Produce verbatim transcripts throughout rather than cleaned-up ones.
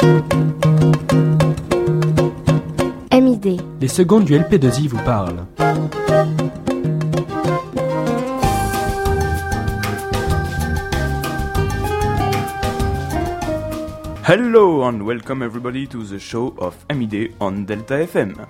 M I D. Les secondes du L P deux I vous parlent. Hello and welcome everybody to the show of M I D on Delta F M.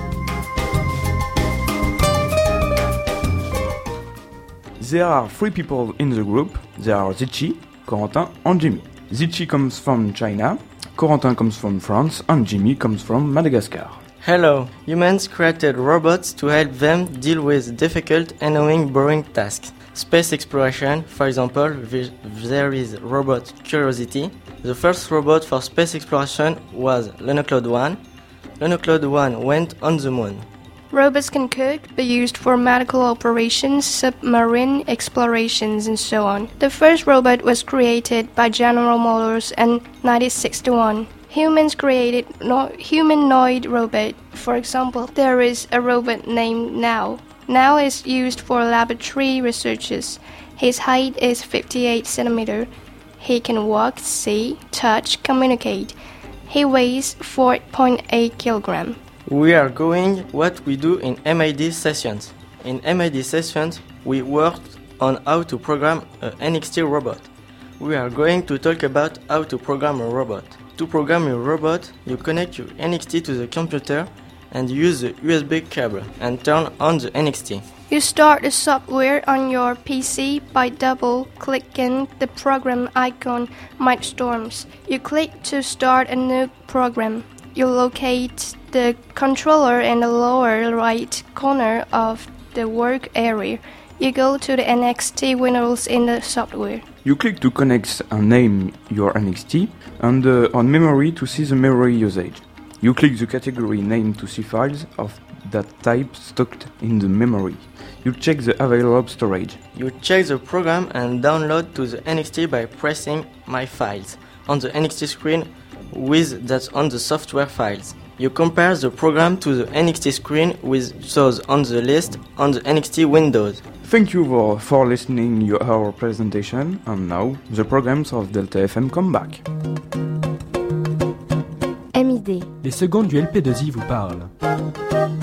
There are three people in the group. There are Zichi, Corentin and Jimmy. Zichi comes from China, Corentin comes from France and Jimmy comes from Madagascar. Hello! Humans created robots to help them deal with difficult, annoying, boring tasks. Space exploration, for example, there is robot Curiosity. The first robot for space exploration was Luno-Claude one. Luno-Claude one went on the moon. Robots can cook, be used for medical operations, submarine explorations, and so on. The first robot was created by General Motors in nineteen sixty-one. Humans created no- humanoid robot. For example, there is a robot named Now. Now is used for laboratory researches. His height is fifty-eight centimeters. He can walk, see, touch, communicate. He weighs four point eight kilograms. We are going what we do in M I D sessions. In M I D sessions, we worked on how to program an N X T robot. We are going to talk about how to program a robot. To program your robot, you connect your N X T to the computer and use the U S B cable and turn on the N X T. You start the software on your P C by double-clicking the program icon Mindstorms. You click to start a new program. You locate the controller in the lower right corner of the work area. You go to the N X T windows in the software. You click to connect and name your N X T and uh, on memory to see the memory usage. You click the category name to see files of that type stocked in the memory. You check the available storage. You check the program and download to the N X T by pressing My Files on the N X T screen with that's on the software files. You compare the program to the N X T screen with those on the list on the N X T windows. Thank you for, for listening to our presentation, and now the programs of Delta F M come back. M I D. Les secondes du L P deux I vous parlent.